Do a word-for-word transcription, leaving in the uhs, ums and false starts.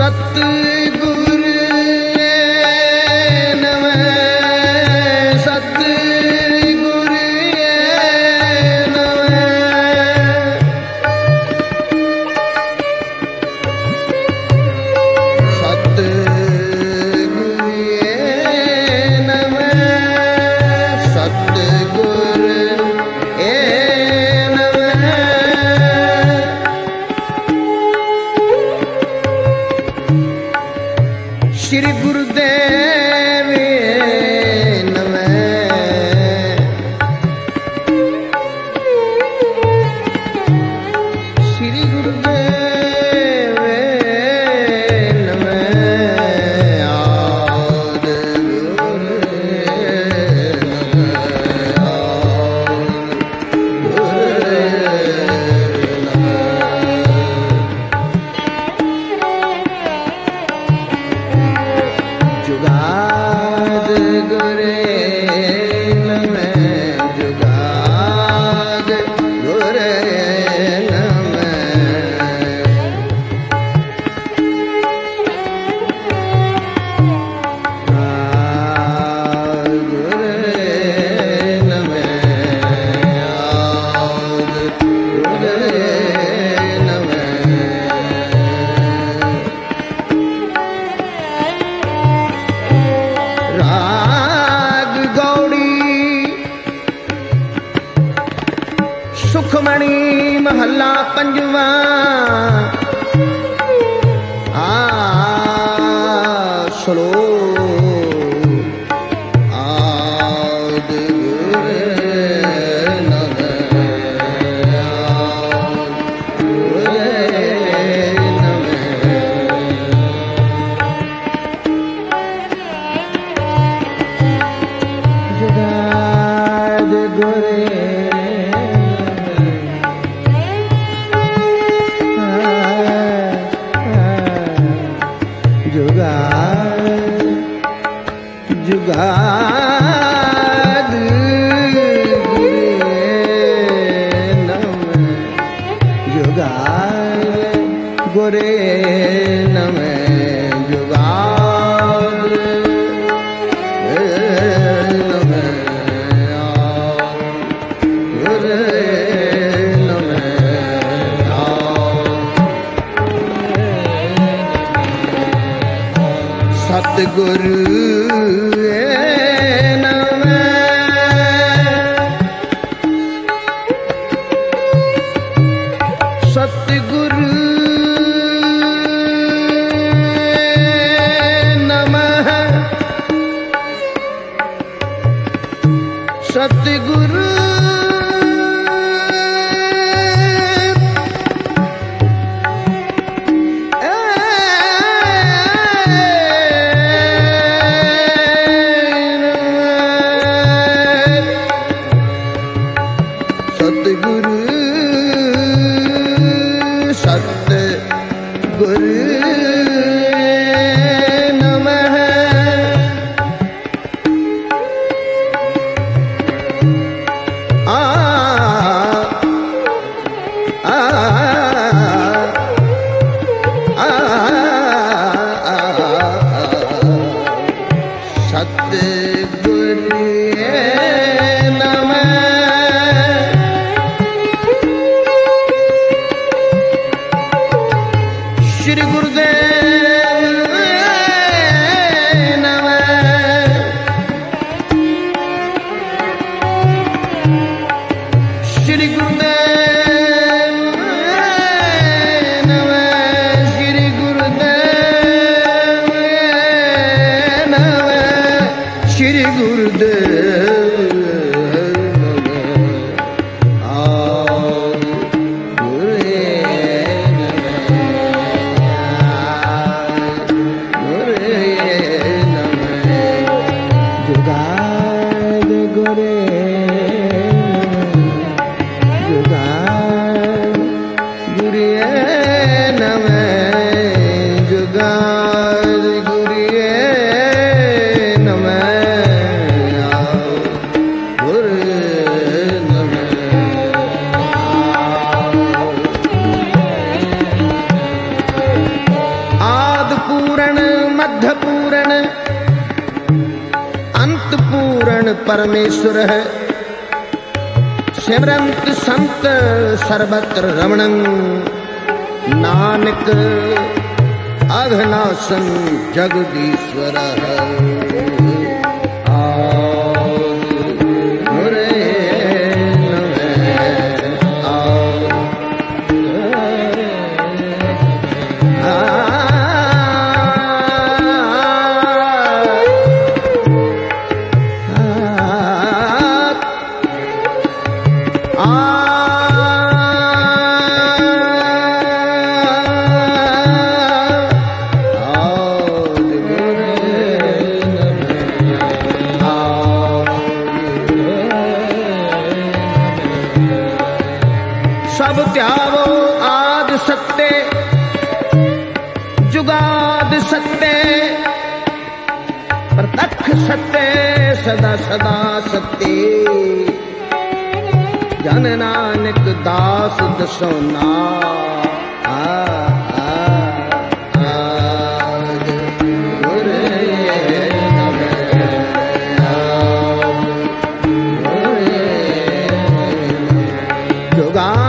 सतगुर नमः सतगुर नमः सतगुर नमः सतगुर श्री गुरुदेव नमः श्री गुरुदेव नमः आद गुरु जुगाद गुरे नमः जुगाद गुरे नमः आद गुरे नमः आद गुरे राग गौड़ी सुखमणि महला पंजवा आ सुनो आद गुरे नमः आद गुरे जुगाद गुरे जुगाद जुगाद गुरे नमः जुगाद गुरे नमः जुगाद सतगुरु नमः सतगुरु नमः सतगुरु सतगुरु सतगुरु नमः आ आ आ सतगुरु श्री गुरुदेव नमः श्री गुरुदेव नमः श्री गुरुदेव नमः श्री गुरुदेव ब्रह्मन परमेश्वर है। सिमरंत संत सर्वत्र रमणं, नानक अघनासं जगदीश्वर सब त्यावो आद सत्य, जुगाद सत्य, प्रत्यक्ष सत्य, सदा सदा सत्य। जन नानक दास दसो ना जुगा